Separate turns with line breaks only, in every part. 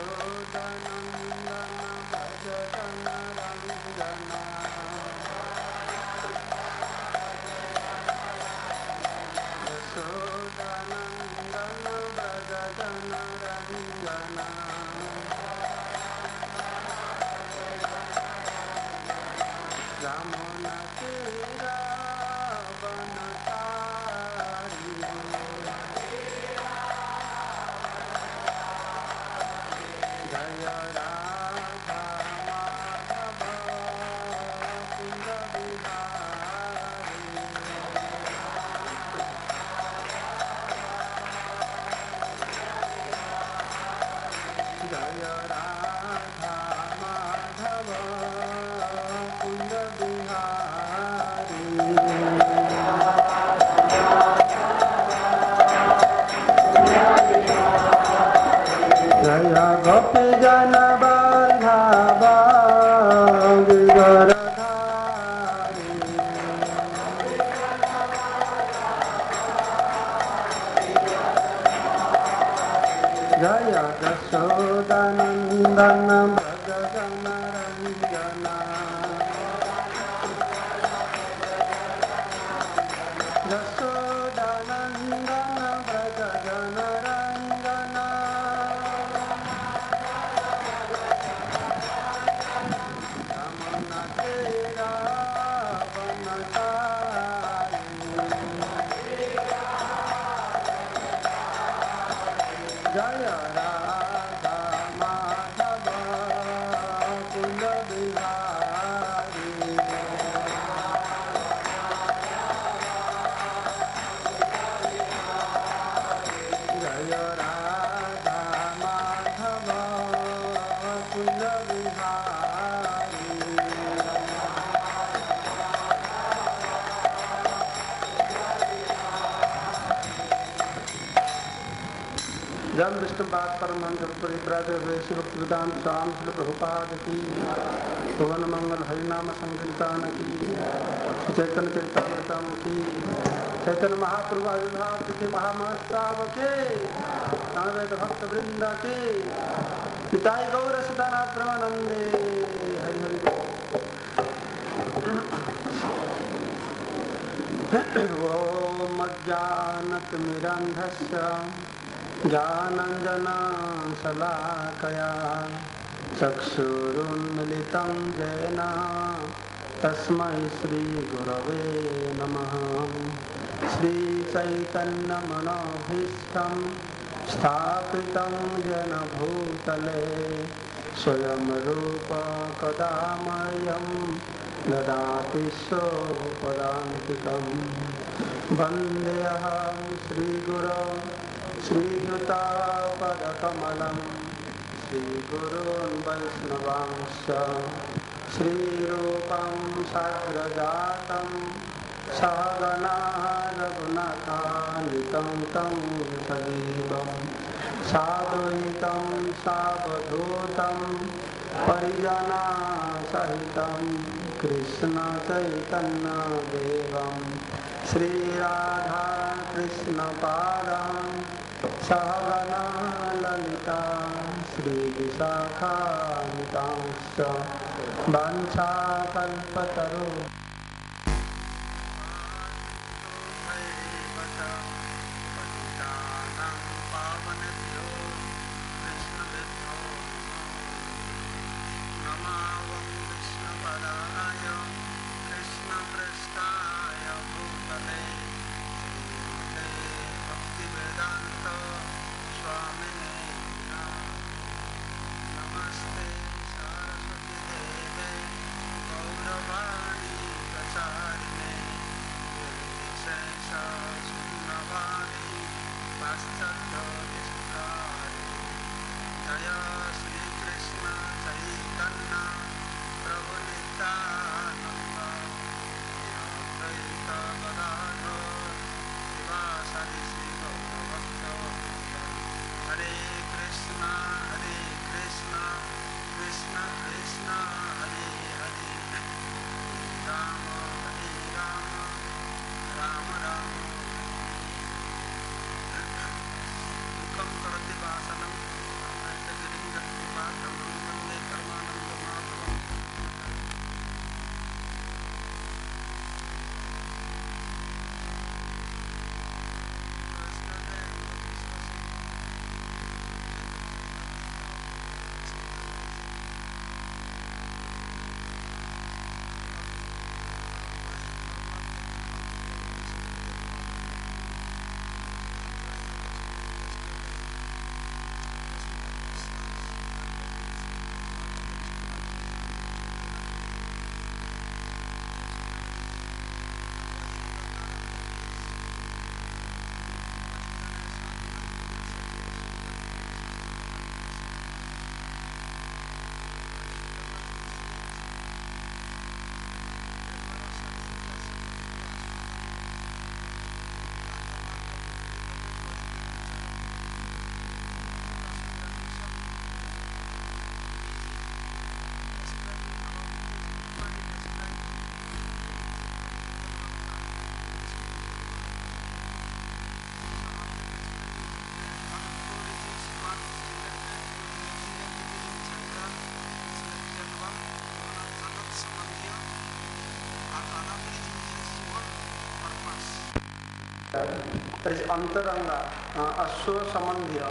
जन्म विष्णुपाद परमहंस शिवदान स्वामी श्री प्रभुपाद की भुवन मंगल हरिनाम संकीर्तन की चैतन्य चरितामृतम की चैतन्य महाप्रभु आविर्भाव के महामहोत्सव के समवेत भक्त वृंद के पिताई गौर सदानाथ ब्रह्मानंदे हरि हरि ओम अज्ञानतिमिरन्धस्य ज्ञानाञ्जनशलाकया चक्षुरुन्मिलितं येन तस्मै श्रीगुरवे नमः। श्रीचैतन्यमनोभीष्टं स्थापितं येन भूतले स्वयं रूप कदा मह्यं ददाति स्वपदान्तिकं। वन्देऽहं श्रीगुरो श्रीयुतापदकमलं श्रीगुरून् वैष्णवांश्च श्रीरूपं साग्रजातं सहगना रघुनाथान्वितं तं सजीवं साद्वैतं सावधूतं परिजनसहितं कृष्णचैतन्यदेवं श्रीराधा कृष्णपादां सहगना ललिता श्रीविशाखान्वितांश्च वाञ्छाकल्पतरो
नमस्ते सरस्वती देवे गौरवाणी
that is Antaranga, Aswa Samandhya.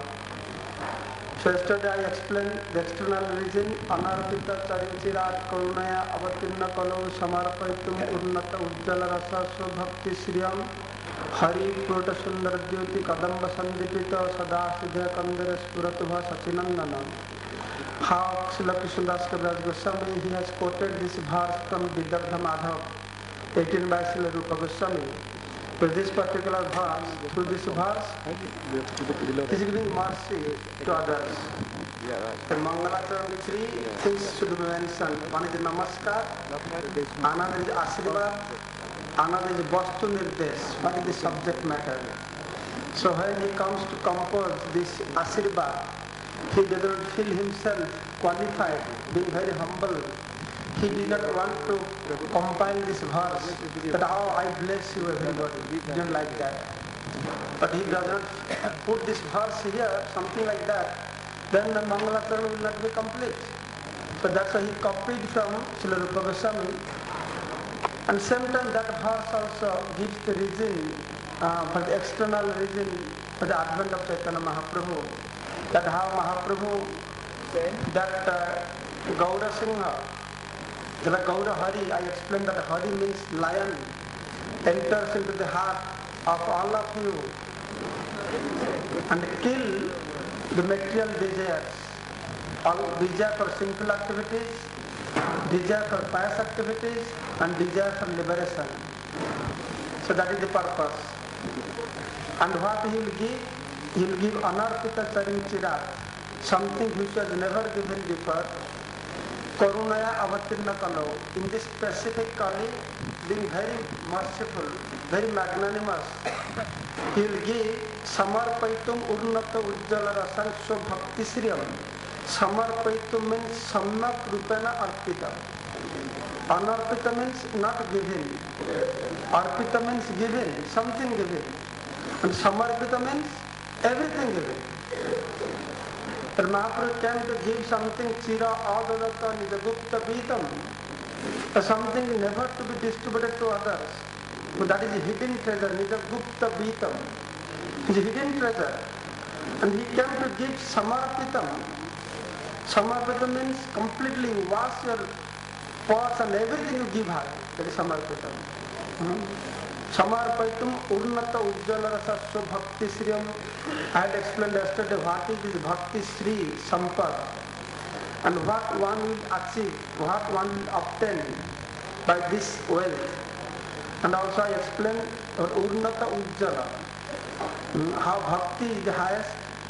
So yesterday I explained the external reason, Anarpita Charinchirat Karunaya Avatirna Kalau Samarapaitum Urnata Ujjala Rasa Swabhakti Sriyam Hari Purta Sundar Jyoti Kadamba Sandipita Sada Siddha Kandara Spuratubha Sachinandana. How Srila Krishnadas Kaviraj Goswami, he has quoted this verse from Vidarbha Madhav, 18 by Srila Rupa Goswami. With this particular verse, through this verse, he is giving mercy to others. The Mangalacharan, 3 things should be mentioned. One is Namaskar, another is Asirvad, another is Vastu Nirdesh. What is the subject matter? So when he comes to compose this Asirvad, he does not feel himself qualified, being very humble. He did not want to compile this verse that how I bless you everybody. He didn't like that. But he does not put this verse here, something like that, then the Mangalacharan will not be complete. So that's why he copied from Srila Rupa Goswami. And same time that verse also gives the reason for the external reason for the advent of Chaitanya Mahaprabhu. That how Mahaprabhu, that Gaura Singha, the Gaura Hari, I explained that Hari means lion, enters into the heart of all of you and kill the material desires. All desire for sinful activities, desire for pious activities, and desire for liberation. So that is the purpose. And what he will give? He will give Anarpita Charinchirat, something which was never given before. Karunaya Avatirna Kalau, in this specific Kali, being very merciful, very magnanimous, he will give Samarpaitum Urnata Ujjala Rasan Swabhakti Sriyam. Samarpaitum means Samyak Rupena Arpita. Anarpita means not given. Arpita means given, something given. And Samarpita means everything given. But Mahaprabhu came to give something Chira Adadata Nijagupta Beatam, something never to be distributed to others. But that is a hidden treasure, Nijagupta Beatam. It's a hidden treasure. And he came to give Samarpitam. Samarpitam means completely wash your pots and everything you give her. That is Samarpitam. Samarpaitum Urnata Ujjala Rasa Swabhakti Sriyam. I had explained yesterday what is this Bhakti Sri Sampad and what one will achieve, what one will obtain by this wealth. And also I explained Urnata Ujjala, how Bhakti is the highest.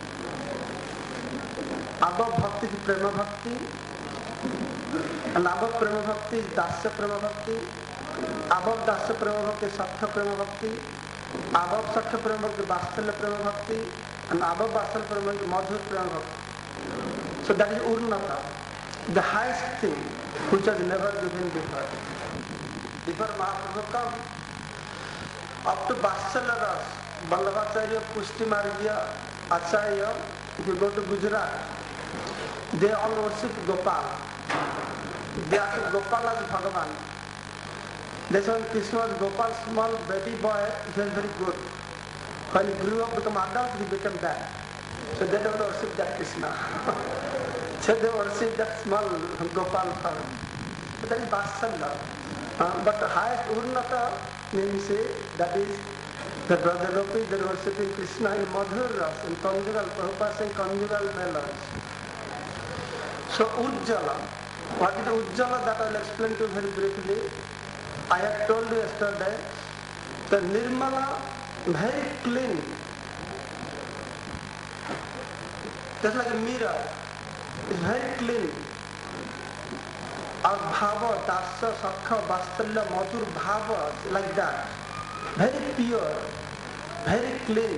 Above Bhakti is Prema Bhakti, and above Prema Bhakti is Dasya Prema Bhakti. Above Dasya Prema Bhakti is Sattva Prema Bhakti. Above Sattva Prema Bhakti is Vastalya Prema Bhakti. And above Vastalya Prema Bhakti is Madhur Prema Bhakti. So that is Urnata, the highest thing which was never given before. Before Mahaprabhu come, up to Vastalya Ras, Vallabhacharya, Pushti Margya, Acharya, if you go to Gujarat, they all worship Gopal. They are Gopal as Bhagavan. That's why Krishna was Gopal's small baby boy, he was very good. When he grew up, become adult, he became bad. So they don't worship that Krishna. So they worship that small Gopal form. So that is Vatsalya. But the highest Urnata means that is the brother Gopis, they are worshipping Krishna in Madhur Ras, in conjugal, Prabhupada saying conjugal melons. So Ujjala, what is Ujjala, that I will explain to you very briefly. I have told you yesterday, the Nirmala, very clean. Just like a mirror, it's very clean. Our bhava, dasya, sakha, vastalya, madhur bhava, like that. Very pure, very clean.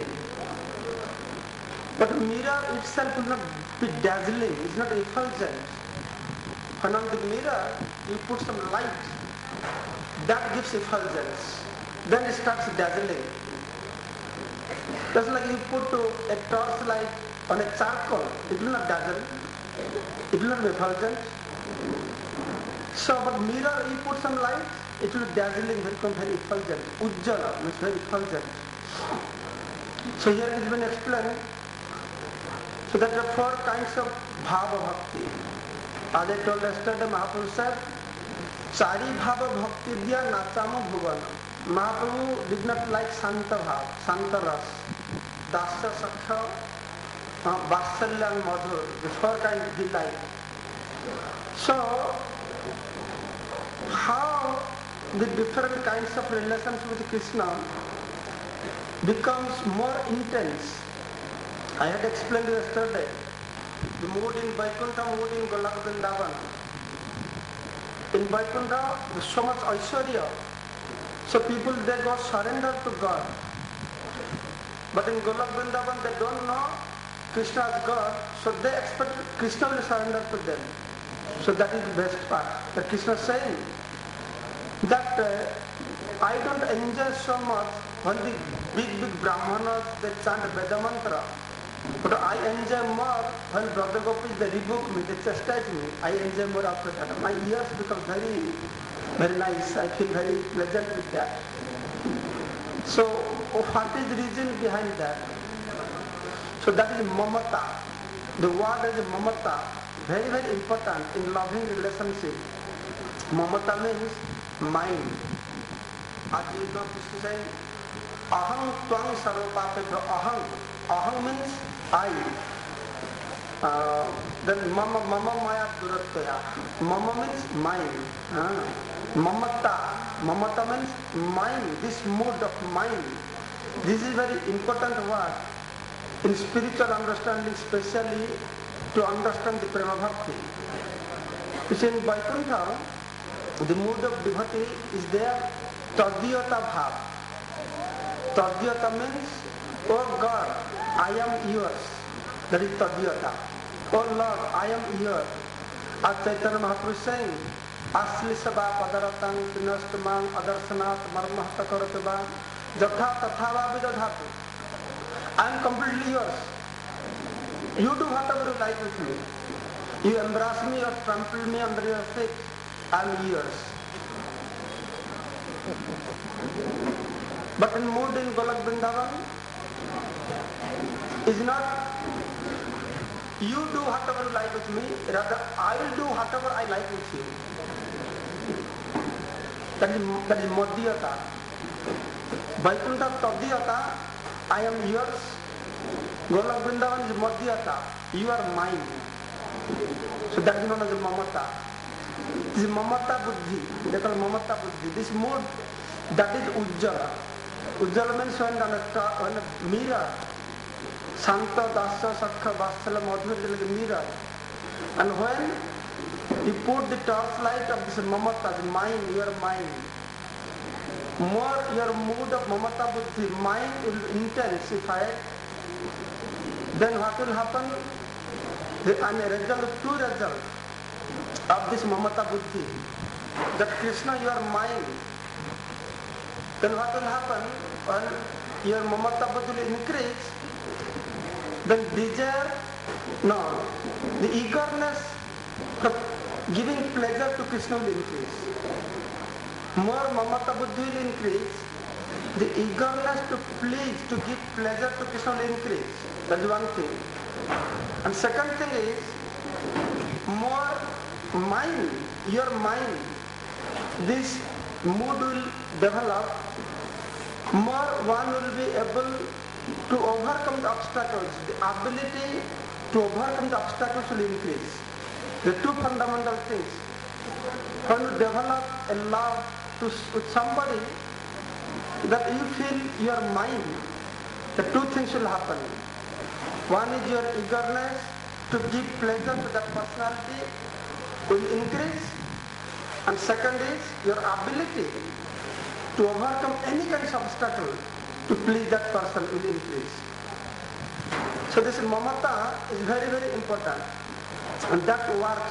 But mirror itself will not be dazzling, it's not effulgent. When on the mirror, you put some light, that gives effulgence. Then it starts dazzling. Just like you put a torch light on a charcoal, it will not dazzle, it will not be effulgent. So, but mirror, you put some light, it will be dazzling, very effulgent. Ujjala means very effulgent. So here it has been explained. So there are four kinds of bhava bhakti. As I told yesterday, Mahaprabhu said, Chari bhava bhakti diya nachamo bhuvana. Mahaprabhu did not like Santa bhav, Santa ras, Dasya Sakha, Vatsalya and Madhur. The four kinds he liked. So, how the different kinds of relations with Krishna becomes more intense. I had explained yesterday the mood in Vaikuntha, mood in Golok Vrindavan. In Vaikuntha, there's so much Aishwarya. So people, they go surrender to God. But in Golok Vrindavan, they don't know Krishna as God, so they expect Krishna will surrender to them. So that is the best part. That Krishna is saying that I don't enjoy so much when the big Brahmanas, they chant Veda mantra. But I enjoy more when Brother Gopis, they rebuke me, they chastise me. I enjoy more after that. My ears become very, very nice. I feel very pleasant with that. So what is the reason behind that? So that is mamata. The word is mamata. Very, very important in loving relationship. Mamata means mind. As you know, Krishna saying, aham tvang sarvapapebhyo aham. Aham means I. Then mama maya duratya. Mama means mind. Mamata means mind. This mood of mind. This is very important word in spiritual understanding, especially to understand the prema bhakti. You see, in Vaikuntha, the mood of devotee is there, tadyata bhav. Tadyata means, oh God, I am yours. That is tadyata. Oh Lord, I am yours. As Chaitanya Mahaprabhu is saying, Asli sabha padaratang tinastamang adarsanat marmahta karatava jatha tathava vidadhatu. I am completely yours. You do whatever you like with me. You embrace me or trample me under your feet. I am yours. But in mood in Golok Vrindavan is not you do whatever you like with me, rather I will do whatever I like with you. That is Madhyata. Vaikuntha Tadyata, I am yours. Golok Vrindavan is Madhyata, you are mine. So that is known as Mamata. This is Mamata Buddhi. They call Mamata Buddhi. This mood, that is Ujjala. Ujjala means when a mirror, Santa, Dasya, Sakha, Vatsalya, Madhur is like a mirror. And when you put the torchlight of this Mamata, the mind, your mind, more your mood of Mamata Buddhi, mind will intensify. Then what will happen? And a result, two results of this Mamata Buddhi, that Krishna, you are mine. Then what will happen when your Mamata Buddhi will increase? Then desire, no, the eagerness of giving pleasure to Krishna will increase. More Mamata Buddhi will increase, the eagerness to please, to give pleasure to Krishna will increase. That is one thing. And second thing is, more mind, your mind, this mood will develop, more one will be able to overcome the obstacles. The ability to overcome the obstacles will increase. The two fundamental things. When you develop a love with somebody, that you feel your mind, the two things will happen. One is your eagerness to give pleasure to that personality will increase, and second is your ability to overcome any kind of obstacle to please that person will increase. So this mamata is very, very important, and that works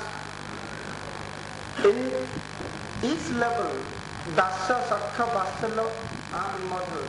in each level, Dasya, Sakha, Vatsalya and Madhur.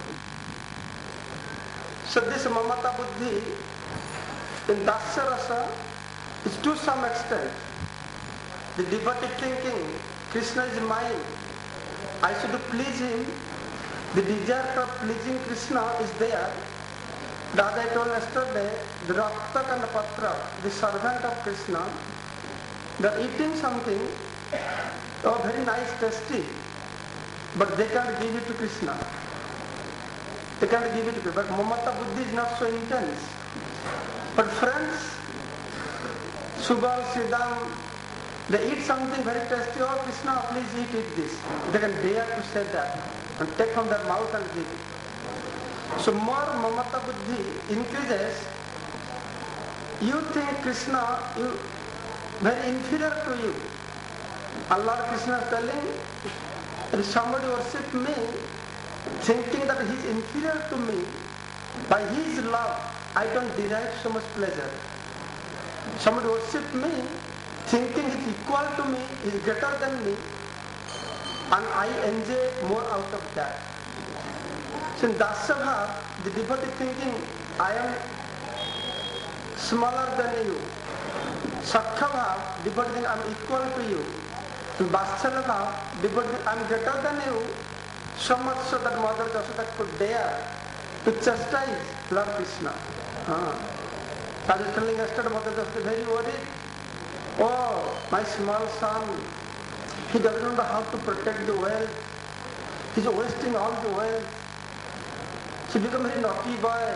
So this mamata buddhi in Dasya Rasa is to some extent the devotee thinking Krishna is mine, I should please him, The desire for pleasing Krishna is there. As I told yesterday, the Raktak and the Patra, the servant of Krishna, they are eating something, oh very nice, tasty, but they can't give it to Krishna. They can't give it to Krishna. But Mamata Buddhi is not so intense. But friends, Subal, Siddham, they eat something very tasty. Oh Krishna, please eat this. They can dare to say that and take from their mouth and give it. So more Mamata Buddhi increases. You think Krishna very inferior to you. And Lord Krishna is telling, if somebody worship me, thinking that he is inferior to me, by his love, I don't derive so much pleasure. Somebody worship me, thinking he is equal to me, he is greater than me, and I enjoy more out of that. So in Dasya Bhav, the devotee thinking, I am smaller than you. Sakhya Bhav, devotee thinking, I am equal to you. In Vatsala Bhav, devotee thinking, I am greater than you. So much so that Mother Jashoda could dare to chastise Lord Krishna. I was telling yesterday, Mother Jashoda very worried. Oh, my small son, he doesn't know how to protect the wealth. He is wasting all the wealth. He become a very naughty boy.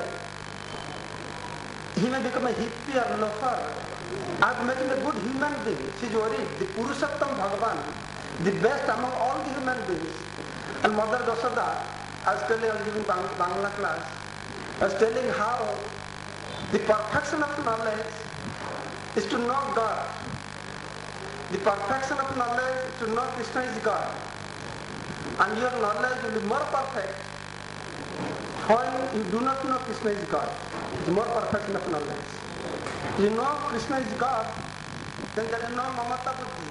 He may become a hippie or loafer. I am making a good human being. She is worried. The Purushottam Bhagavan, the best among all the human beings. And Mother Jashoda, I was telling, I was giving Bangla class, I was telling how the perfection of knowledge is to know God. The perfection of knowledge is to know Krishna is God. And your knowledge will be more perfect when you do not know Krishna is God. It's more perfection of knowledge. You know Krishna is God, then there is no Mamata Buddhi.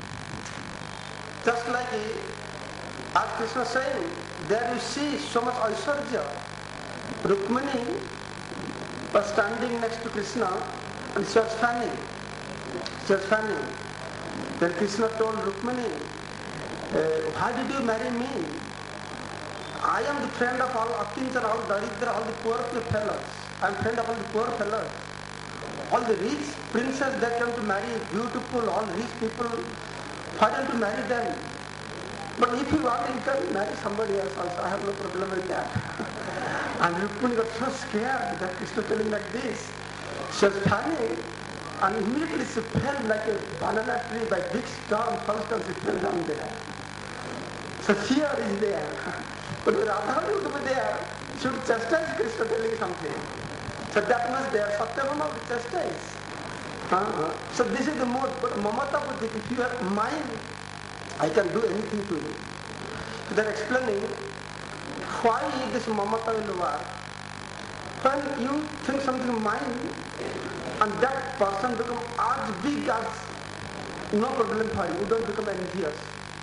Just like as Krishna saying, there you see so much Aishwarya. Rukmini was standing next to Krishna and she was fanning. She was fanning. Then Krishna told Rukmini, why did you marry me? I am the friend of all Akinchara, all Daridra, all the poor fellows. I am friend of all the poor fellows. All the rich princes that come to marry, beautiful, all rich people, why don't you marry them? But if you want, you can marry somebody else also. I have no problem with that. And Rukmini got so scared that Krishna telling like this. She was fanning and immediately she fell like a banana tree by big storm. First time she fell down there. So fear is there. But when Radharani would be there, she would chastise Krishna telling something. So that was there. Satyabhama would chastise. So this is the mode. But Mamata Buddhi, if you are mine, I can do anything to you. So they are explaining why this Mamata will work. When you think something mine, and that person becomes as big as no problem for you, you don't become envious.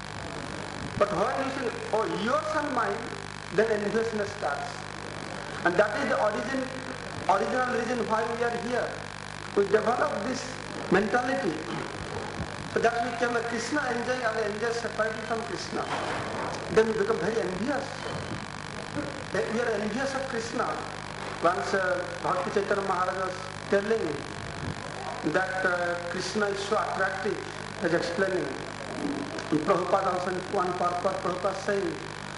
But when you say, oh, yours and mine, then enviousness starts. And that is the original reason why we are here. We develop this mentality. So that we become a Krishna enjoying and enjoy separately from Krishna. Then we become very envious. We are envious of Krishna. Once Bhakti Chaitanya Maharaj was telling that Krishna is so attractive, as explaining. Prabhupada also in one purport, Prabhupada saying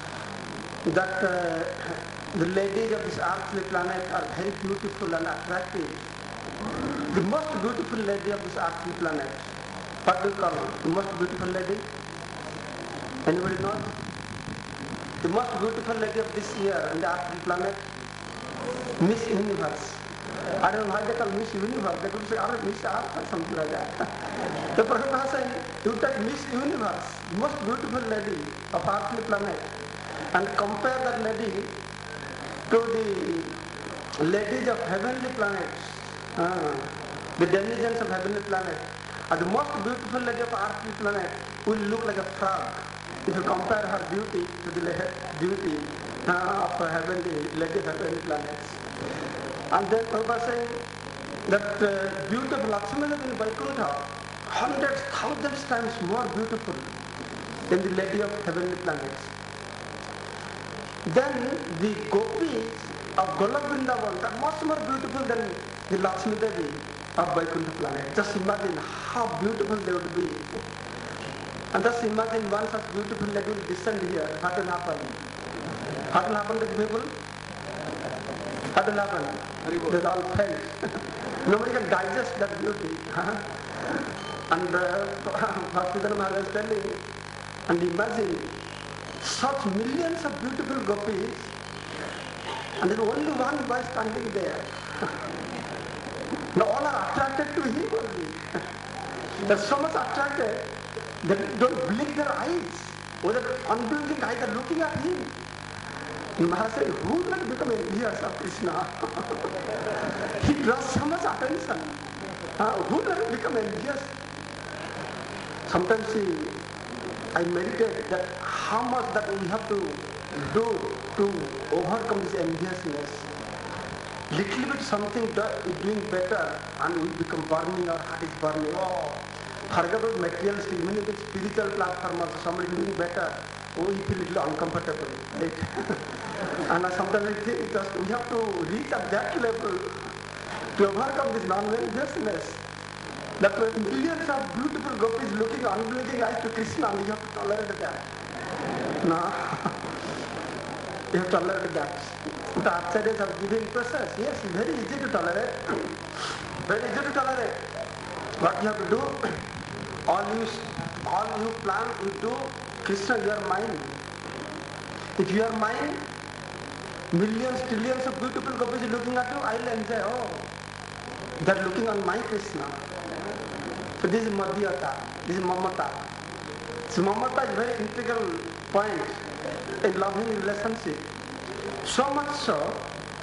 that the ladies of this earthly planet are very beautiful and attractive. The most beautiful lady of this earthly planet, what do you call her? The most beautiful lady? Anybody knows? The most beautiful lady of this year on the earthly planet? Miss Universe. I don't know why they call Miss Universe. They could say, oh, Miss Earth or something like that. The Prabhupada saying, you take Miss Universe, the most beautiful lady of earthly planet, and compare that lady to the ladies of heavenly planets, the denizens of heavenly planet. And the most beautiful lady of earthly planet will look like a frog if you compare her beauty to the beauty of heavenly lady of heavenly planets. And then Prabhupada saying that beauty of Lakshmi Devi in Vaikuntha, hundreds, thousands times more beautiful than the lady of heavenly planets. Then the gopis of Golok Vrindavan are much more beautiful than the Lakshmi Devi of Vaikuntha planet. Just imagine how beautiful they would be. And just imagine one such beautiful lady will descend here. What will happen? What will happen to the people? What will happen? They all faint. Nobody can digest that beauty. And Bhaktivedanta Maharaj is telling, and imagine such millions of beautiful gopis, and there is only one boy standing there. Now all are attracted to him only. They are so much attracted that they don't blink their eyes. With their unblinking eyes, they are looking at him. And Maharaj said, who would not become envious of Krishna? He draws so much attention. Who would not become envious? Sometimes I meditate that how much that we have to do to overcome this enviousness. Little bit something is doing better and we become burning, our heart is burning. Oh, forget about materialistic, even if it's spiritual platform or somebody doing better, oh, we feel a little uncomfortable. Right? And sometimes I think just we have to reach at that level to overcome this non-enviousness. That millions of beautiful gopis looking unblinking eyes to Krishna, and you have to tolerate that. No. You have to tolerate that. The acharyas are giving process. Yes, it's very easy to tolerate. Very easy to tolerate. What you have to do, all you plan, you do, Krishna, you are mine. If you are mine, millions, trillions of beautiful gopis looking at you, I will enjoy. Oh, they are looking on my Krishna. So this is Madhyata, this is Mamata. So Mamata is a very integral point in loving relationship. So much so,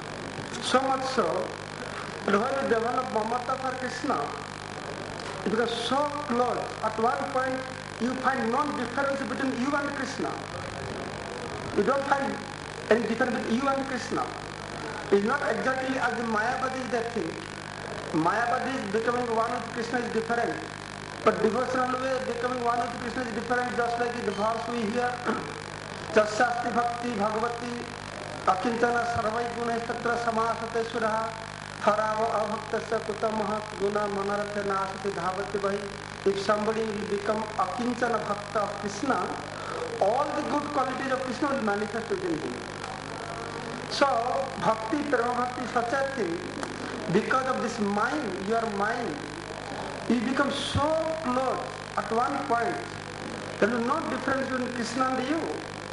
that when you develop Mamata for Krishna, it becomes so close. At one point, you find no difference between you and Krishna. You don't find any difference between you and Krishna. It's not exactly as the Mayavadis they think. Mayavadis becoming one with Krishna is different. But devotional way becoming one with Krishna is different, just like the verse we hear. Jasyasti bhakti bhagavati akintana sarvai guna tatra samasate suraha harava avaktasya kutamaha guna manarathe nasati dhavati bhai. If somebody will become akinchana bhakta of Krishna, all the good qualities of Krishna will manifest within him. So, bhakti, prema bhakti is such a thing. Because of this mind, your mind, you become so close at one point. There is no difference between Krishna and you.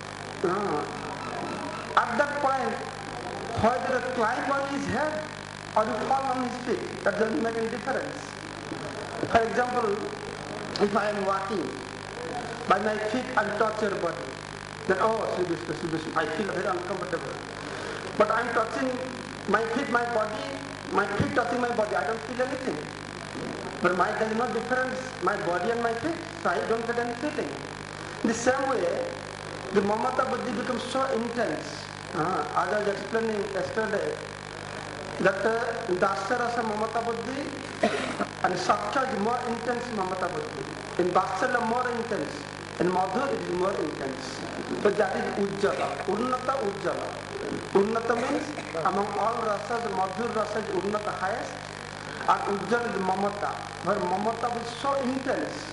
At that point, whether you climb on his head or you fall on his feet, that doesn't make any difference. For example, if I am walking, by my feet I touch your body, then Sri Vishnu, I feel very uncomfortable. But I am touching my feet, my body, my feet touching my body, I don't feel anything. But there is no difference, my body and my feet, so I don't get any feeling. In the same way, the Mamata Buddhi becomes so intense. As I was explaining yesterday, that Dasya Rasa Mamata Buddhi and Sakya is more intense Mamata Buddhi. In Vatsalya more intense, in Madhur it is more intense. So that is Ujjala, Unnata Ujjala. Unnata means among all rasas, Madhur rasa is Unnata highest, and Ujjala is Mamata, where Mamata is so intense.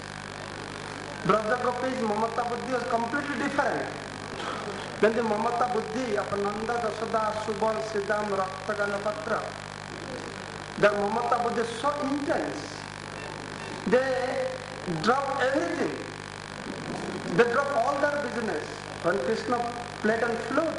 Braja Gopis Mamata Buddhi was completely different. Then the Mamata Buddhi of Nanda, Dasada, Subal, Siddham, Rakta, Patra, the Mamata Buddhi is so intense. They drop everything. They drop all their business. When Krishna played on flute,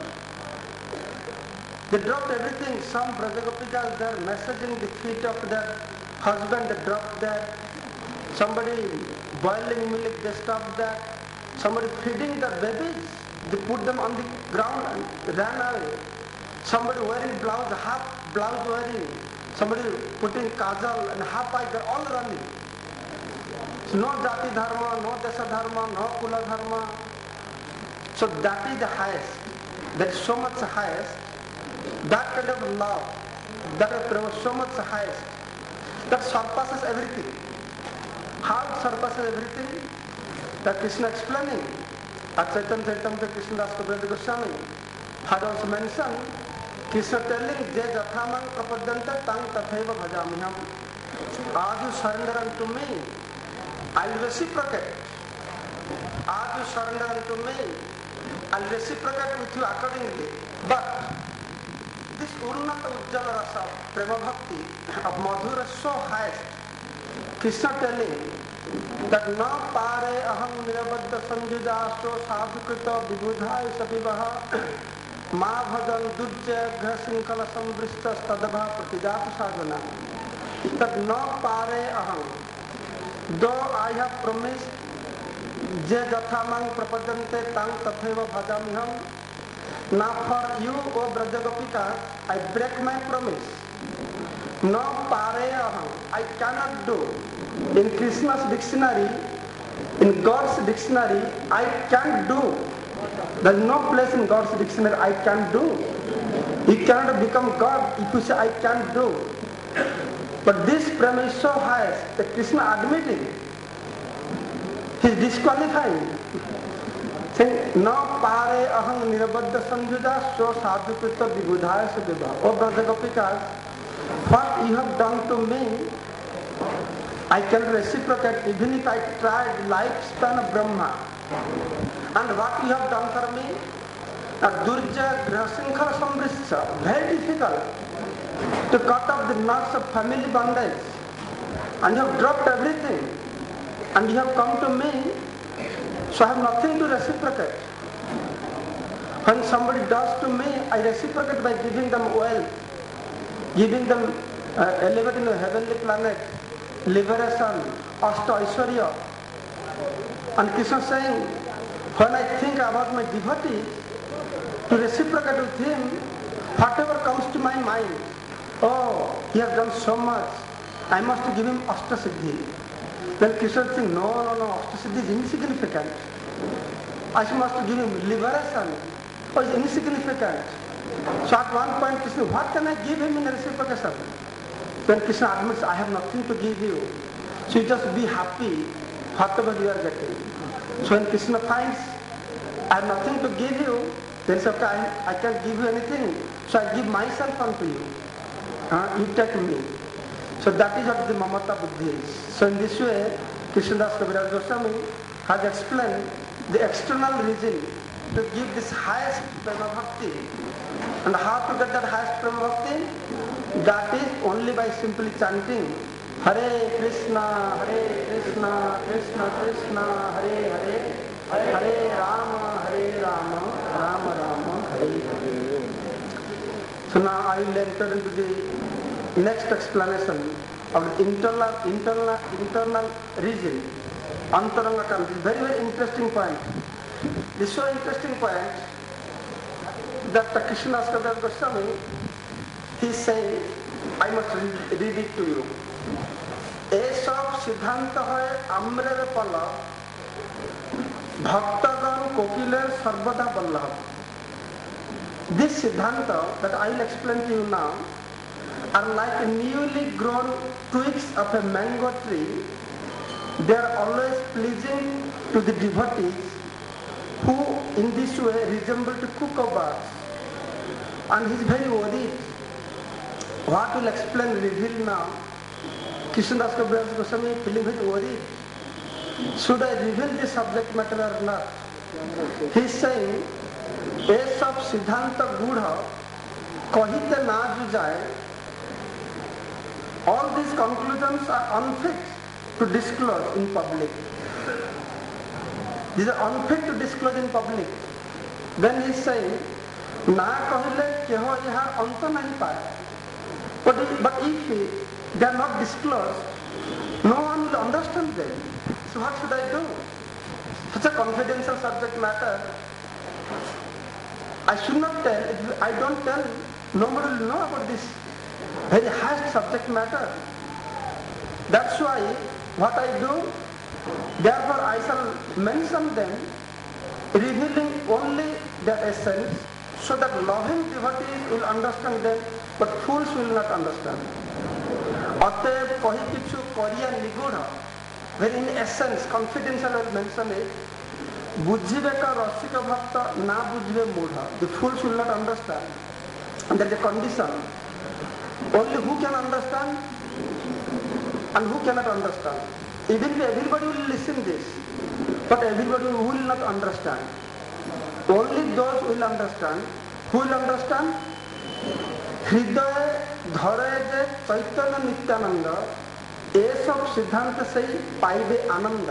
they dropped everything. Some Brajagopikas, they are messaging the feet of their husband, they dropped that. Somebody boiling milk, they stopped that. Somebody feeding the babies, they put them on the ground and ran away. Somebody wearing blouse, half blouse wearing. Somebody putting kajal and half eye, they're all running. So no jati dharma, no desa dharma, no kula dharma. So that is the highest. That is so much highest. That kind of love, that is so much highest. That surpasses everything. How it surpasses everything? That Krishna explaining. At Chaitanya Charitamrita Krishna Das Kaviraj Goswami. had also mentioned Krishna telling Je Jathamang Prapadyanta Tang Tathaiva Bhajamiham. Are you surrender unto me? I will reciprocate. Are you surrender unto me? I will reciprocate with you accordingly. But this Urnata Ujjala Rasa Prema Bhakti of Madhura is so highest. Krishna telling that na pare aham nirabadha sanjujasto sadhukrita vibudha sapivaha ma bhajan durjya ghasinkala sambrishta stadabha pratijata sadhana. That na pare aham, though I have promised je jathamang prapadante tang tatheva bhajamiham, now for you, O Brajagopika, I break my promise. No pare aham, I cannot do. In Krishna's dictionary, in God's dictionary, I can't do. There is no place in God's dictionary I can't do. You cannot become God if you say I can't do. But this premise is so high that Krishna admitting, he is disqualifying. Saying, no pare aham nirabadha sanjuja so sadhukrita vibudhaya sabibha. O Brajagopikas, what you have done to me, I can reciprocate even if I tried lifespan of Brahma. And what you have done for me, Durja Grasinkhara Sambrishya, very difficult to cut off the knots of family bondage. And you have dropped everything. And you have come to me, so I have nothing to reciprocate. When somebody does to me, I reciprocate by giving them wealth, giving them elevating the heavenly planet, liberation, Ashta Aishwarya. And Krishna is saying, when I think about my devotee, to reciprocate with him, whatever comes to my mind, oh, he has done so much, I must give him Ashta Siddhi. Then Krishna is saying, no, Ashta Siddhi is insignificant. I must give him liberation. Oh, it's insignificant. So at one point Krishna, what can I give him in reciprocation? When Krishna admits, I have nothing to give you. So you just be happy, whatever you are getting. So when Krishna finds, I have nothing to give you, then it's okay, I can't give you anything. So I give myself unto you. You take me. So that is what the Mamata Buddhi is. So in this way, Krishnadas Kaviraj Goswami has explained the external reason to give this highest Prema Bhakti. And how to get that highest Prema Bhakti? That is only by simply chanting Hare Krishna, Krishna Krishna, Hare Hare, Hare Rama, Rama Rama, Hare Hare. So now I will enter into the next explanation of the internal reason. Antaranga Kamti. Very, very interesting point. This is so interesting point that Krishnadas Kaviraj Goswami, he is saying, I must read it to you. Esab siddhanta hai amrere pala bhaktagan kokiler sarvada ballabh. This siddhanta that I will explain to you now are like newly grown twigs of a mango tree. They are always pleasing to the devotees who in this way resemble to cuckoos. And he is very worried. What will explain, reveal now? Krishnadas Kaviraj Goswami feeling very worried. Should I reveal this subject matter or not? He is saying, ये सब सिद्धांत गूढ़ कहिते ना जुजाए. All these conclusions are unfit to disclose in public. These are unfit to disclose in public. Then he is saying, ना कहले केहो यहाँ अंत नहीं पाए. But if they are not disclosed, no one will understand them. So what should I do? Such a confidential subject matter, I should not tell. If I don't tell, nobody will know about this very high subject matter. That's why what I do, therefore I shall mention them, revealing only their essence, so that loving devotees will understand them, but fools will not understand. Ateb kahi kichu kariya nigudha, where in essence, confidential I will mention it, बुझिबे का रसिक भक्त ना बुझिबे मूढ़. The fools will not understand. And there is a condition. Only who can understand and who cannot understand. Even if everybody will listen this, but everybody will not understand. Only those will understand. Who will understand? हृदय धरे जे चैतन्य नित्यानंद ये सब सिद्धांत से ही पाइबे आनंद.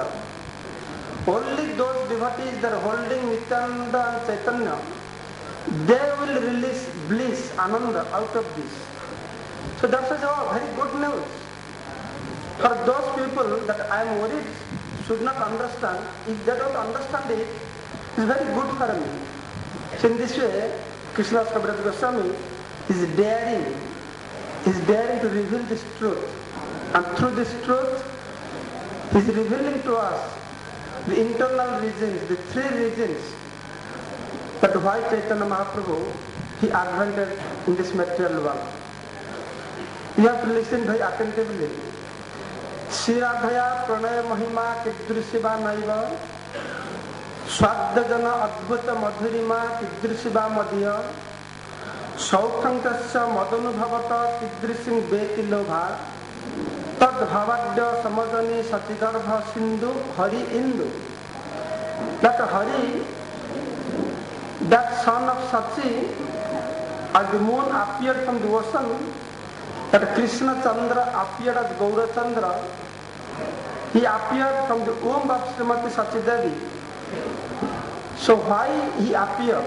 Only those devotees that are holding Nityananda and Chaitanya, they will release bliss, ananda out of this. So that's very good news. For those people that I am worried should not understand, if they don't understand it, it's very good for me. So in this way, Krishna Kaviraj Goswami is daring to reveal this truth. And through this truth, he is revealing to us the internal reasons, the three reasons that why Chaitanya Mahaprabhu, he advented in this material world. You have to listen very attentively. Shiradhaya pranaya mahima kidrishiva naiva swadajana adbhuta madhurima kidrishiva madhya saukhantasya madanubhavata kidrishing beti lobha tad bhavadya samadani satidarbha sindhu hari indu. That Hari, that son of Sachi, as the moon appeared from the ocean, that Krishna Chandra appeared as Gaura Chandra, he appeared from the womb of Srimati Sachi Devi. So why he appeared?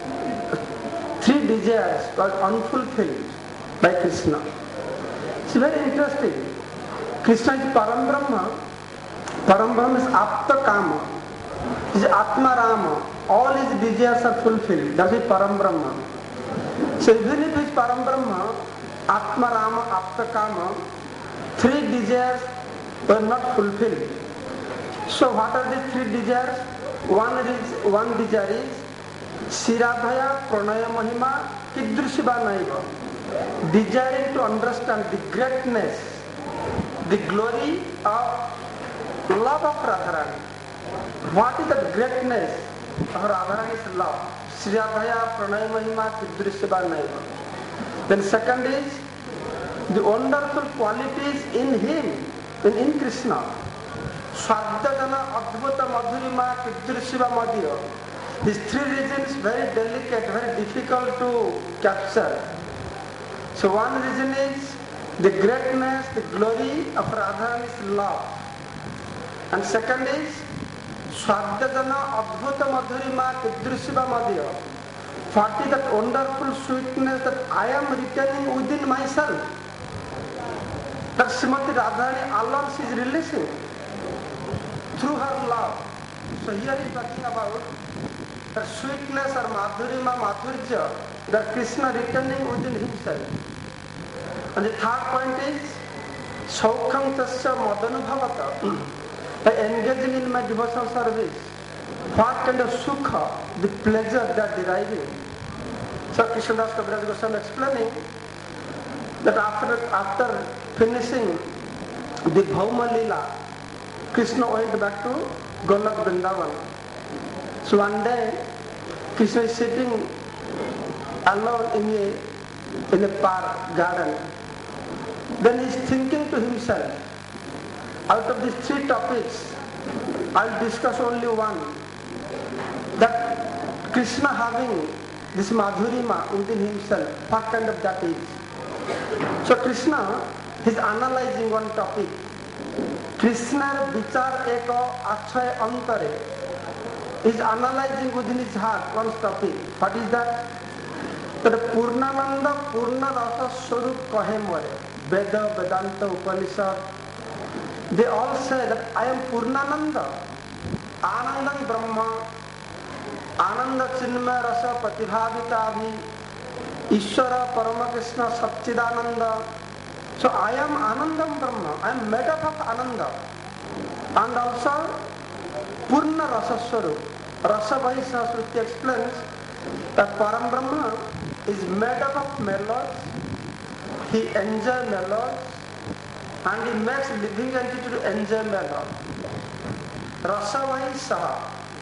Three desires were unfulfilled by Krishna. It's very interesting. Krishna is Param Brahma. Param Brahma is Apta Kama. He is Atma Rama. All his desires are fulfilled. That is Param Brahma. So even if he is Param Brahma, Atma Rama, Apta Kama, three desires were not fulfilled. So what are these three desires? One desire is Shiradhaya Pranaya Mahima Kidrishiva Naiva. Desiring to understand the greatness, the glory of love of Radharani. What is the greatness of Radharani's love? Shiradhaya Pranaya Mahima Kidrishiva Naiva. Then second is the wonderful qualities in him, in Krishna. Swadhyajana Adbhuta Madhurima Kidrishiva Madhya. These three reasons very delicate, very difficult to capture. So one reason is the greatness, the glory of Radharani's love. And second is Swadhyajana Adbhuta Madhurima Kidrishiva Madhya. What is that wonderful sweetness that I am retaining within myself? That Srimati Radharani alone she is releasing through her love. So here he is talking about the sweetness or madhurima, madhurya that Krishna retaining within himself. And the third point is Saukham Tasya Madanubhavata. By engaging in my devotional service, what kind of sukha, the pleasure that deriving. So Krishnadas Kaviraj Goswami explaining that after finishing the Bhauma Lila, Krishna went back to Golok Vrindavan. So one day, Krishna is sitting alone in a park, garden. Then he is thinking to himself, out of these three topics, I'll discuss only one. That Krishna having this madhurima within himself, what kind of that is? So Krishna is analyzing one topic. Krishna vichar eko achay antare is analyzing within his heart one topic. What is that? That Purnananda Purna Rasa Swarup kahe more. Veda, Vedanta, Upanishad, they all say that I am Purnananda, Anandam Brahma, Ananda Chinmaya Rasa Pratibhavita Ishvara Paramakrishna Satchidananda. So I am Anandam Brahma, I am made up of Ananda. And also Purna Rasa Swarup. Rasa Vaisa Shruti explains that Param Brahma is made up of mellows, he enjoys mellows, and he makes living entity to enjoy mellows. Rasa Vaisa.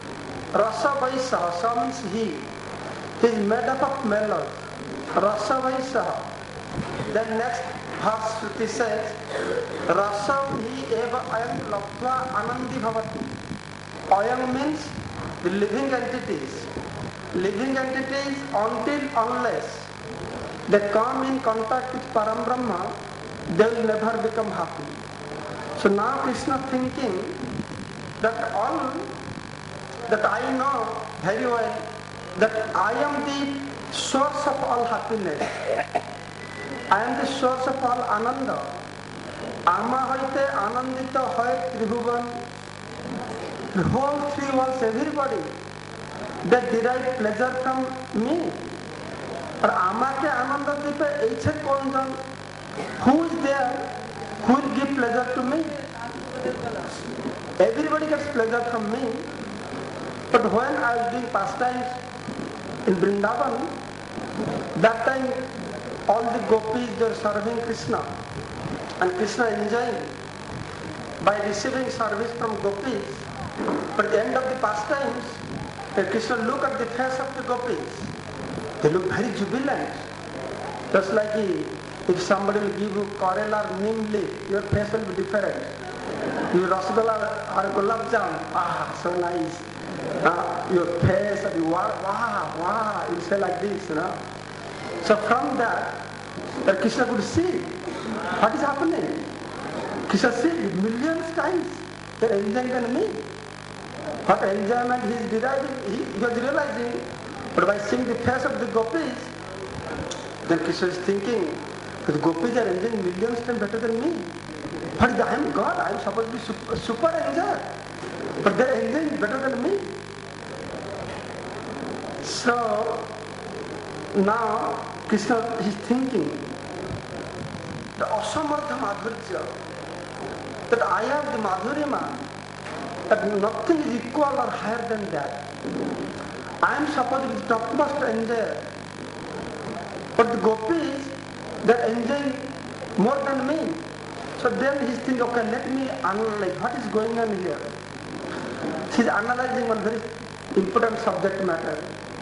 Rasa Vaisaha, Sa means he. He is made up of melons. Rasa Vaisaha. Then next verse Shruti says, Rasam hi eva ayam labdva anandi bhavati. Ayam means the living entities. Living entities unless they come in contact with Param Brahma, they will never become happy. So now Krishna thinking that all that I know very well, that I am the source of all happiness. I am the source of all ananda. Ama hoite anandita hoy tribhuvan. The whole three worlds, everybody, they derive pleasure from me. But ama ke ananda dipe eiche konjan. Who is there who will give pleasure to me? Everybody gets pleasure from me. But when I was doing pastimes in Vrindavan, that time all the gopis were serving Krishna, and Krishna enjoying by receiving service from gopis. But at the end of the pastimes, Krishna look at the face of the gopis. They look very jubilant. Just like if somebody will give you coral or neem leaf, your face will be different. You rasgulla or gulab jam, so nice. Your face will be wow, you say like this, So from that, Krishna could see what is happening. Krishna see millions times they are enjoying than me. What enjoyment he is deriving, he was realizing. But by seeing the face of the gopis, then Krishna is thinking that the gopis are enjoying millions times better than me. But I am God, I am supposed to be super enjoyer. But they are enjoying better than me. So now Krishna is thinking the asamartha madhurya, that I have the madhurima, that nothing is equal or higher than that. I am supposed to be the topmost enjoyer. But the gopis, they are enjoying more than me. So then he is thinking, okay, let me analyze what is going on here. He is analyzing one very important subject matter.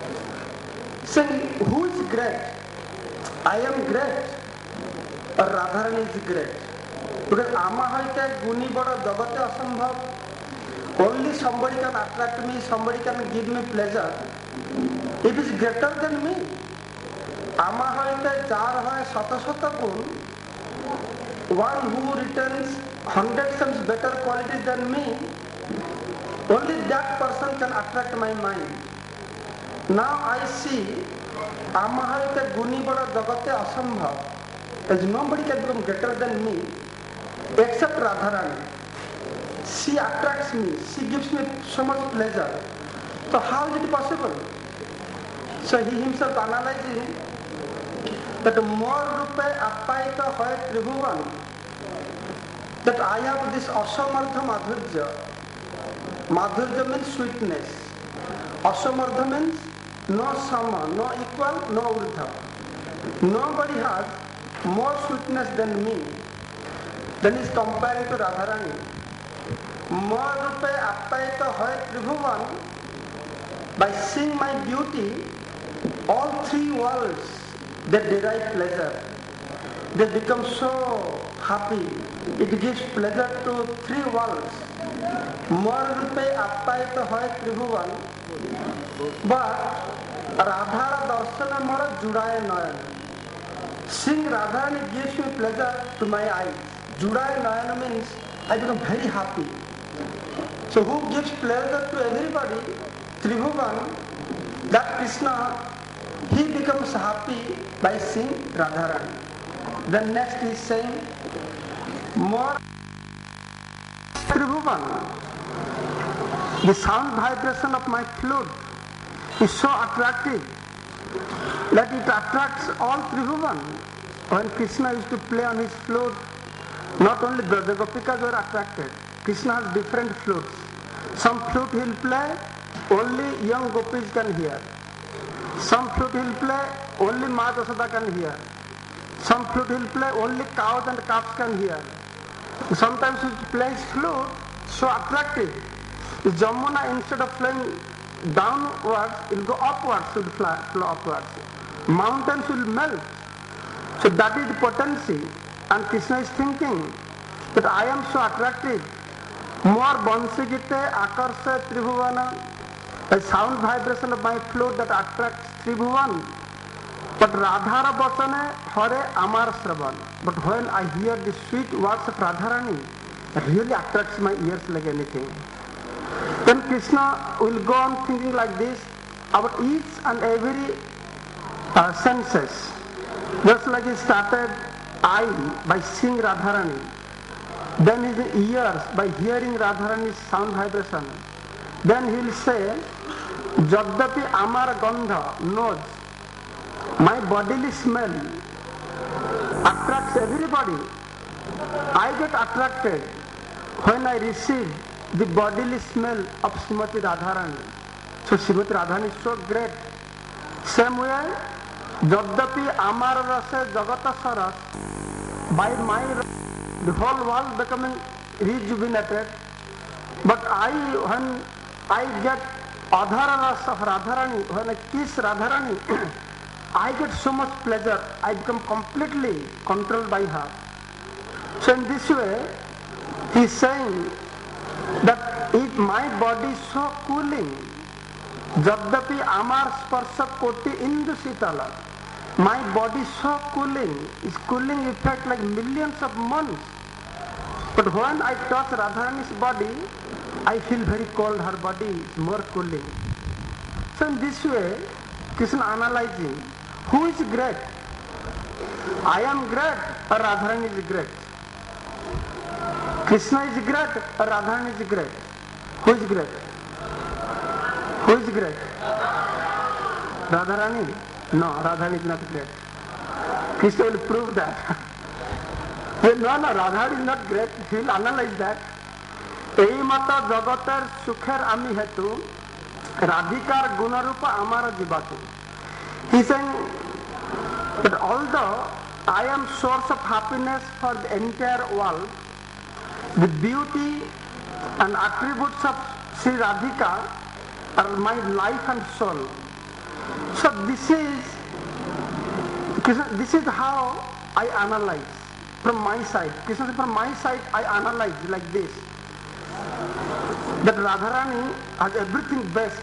Saying, who is great? I am great, or Radharani is great. Because ama hoite guni bada jagate asambhav. Only somebody can attract me, somebody can give me pleasure. If is greater than me, ama hoite jar hoy sata gun, one who returns 100 times better qualities than me, only that person can attract my mind. Now I see, ama hoite guni bada jagate asambhav, as nobody can become greater than me, except Radharani. She attracts me, she gives me so much pleasure. So how is it possible? So he himself analyzing that more rupe appaita hoy tribhuvan, that I have this asamartha madhurya. Madhurya means sweetness. Asamartha means no sama, no equal, no urdha. Nobody has more sweetness than me. Then he's comparing to Radharani. More rupe appaita hoy tribhuvan, by seeing my beauty, all three worlds, they derive pleasure. They become so happy. It gives pleasure to three worlds. More rupe appaita hoy tribhuvan, but Radhara darshana mora judaye nayan. Seeing Radharani gives me pleasure to my eyes. Judaye nayan means I become very happy. So who gives pleasure to everybody? Tribhuvan, that Krishna, he becomes happy by seeing Radharani. Then next he is saying, more Tribhuvan, the sound vibration of my flute is so attractive that it attracts all Tribhuvan. When Krishna used to play on his flute, not only the Gopikas were attracted. Krishna has different flutes. Some flute he will play, only young gopis can hear. Some flute he will play, only Ma Yashoda can hear. Some flute he will play, only cows and calves can hear. Sometimes he plays flute so attractive. Jamuna, instead of playing downwards, it will go upwards, should flow upwards. Mountains will melt. So that is the potency. And Krishna is thinking that I am so attractive. More Bansigite Akarsa Tribhuvana, a sound vibration of my flute that attracts Tribhuvan. But Radhara Bachane Hare Amar Sravan. But when I hear the sweet words of Radharani, it really attracts my ears like anything. Then Krishna will go on thinking like this about each and every senses. Just like he started eye by seeing Radharani, then his ears by hearing Radharani's sound vibration. Then he will say, Jagdapi Amar Gandha, nose, my bodily smell attracts everybody. I get attracted when I receive the bodily smell of Srimati Radharani. So Srimati Radharani is so great. Same way, Jagdapi Amar Rasa Jagata Saras, by my the whole world becoming rejuvenated. But when I get Adhara Rasa of Radharani, when I kiss Radharani, I get so much pleasure. I become completely controlled by her. So in this way, he is saying that if my body is so cooling, Jagdapi Amar Sparsha Koti Indu Sitala, my body is so cooling, is cooling effect like millions of months. But when I touch Radharani's body, I feel very cold, her body is more cooling. So in this way, Krishna analyzing, who is great? I am great or Radharani is great? Krishna is great or Radharani is great? Who is great? Who is great? Radharani? No, Radharani is not great. Krishna will prove that. No, Radharani is not great. He will analyze that. এই মতো জগতের সুখের আমি হেতু রাধিকার গুণরূপ আমার জীবাতু. He is saying that although I am source of happiness for the entire world, the beauty and attributes of Sri Radhika are my life and soul. So this is how I analyze from my side. Krishna said, from my side I analyze like this, that Radharani has everything best.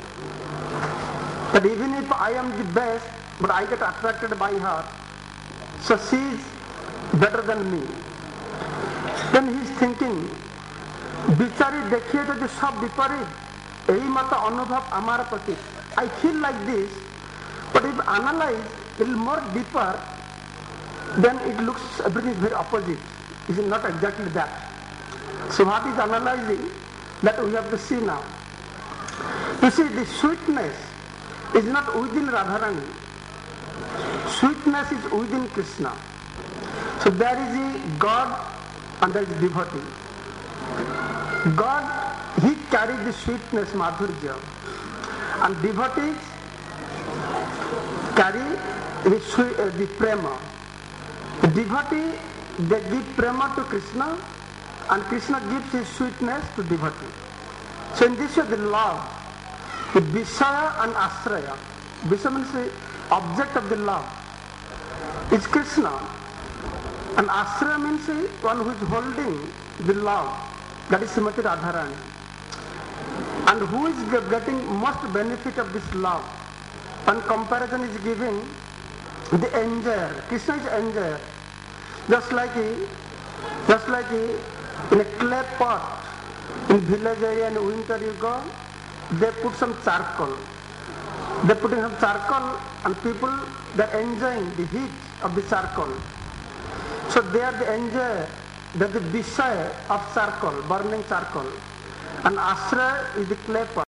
That even if I am the best, but I get attracted by her, so she is better than me. Then he is thinking, बिचारी देखिए तो सब विपरीत यही मत अनुभव हमारा प्रति. I feel like this, but if analyze a little more deeper, then it looks everything is very opposite. It is not exactly that. So what is analyzing that we have to see now. You see, the sweetness is not within Radharani. Sweetness is within Krishna. So there is a God and there is devotee. God, he carries the sweetness, madhurya, and devotees carry the prema. The devotee, they give prema to Krishna, and Krishna gives his sweetness to devotee. So in this way, the love, the Vishaya and Ashraya, Vishaya means the object of the love, is Krishna, and Ashraya means the one who is holding the love, that is Srimati Radharani. And who is getting most benefit of this love? One comparison is giving the enjoyer. Krishna is enjoyer. Just like in a clay pot, in village area in winter you go, they put some charcoal. They put in some charcoal and people, they are enjoying the heat of the charcoal. So they are the enjoyer, they are the Vishaya of charcoal, burning charcoal. And Ashraya is the clay pot.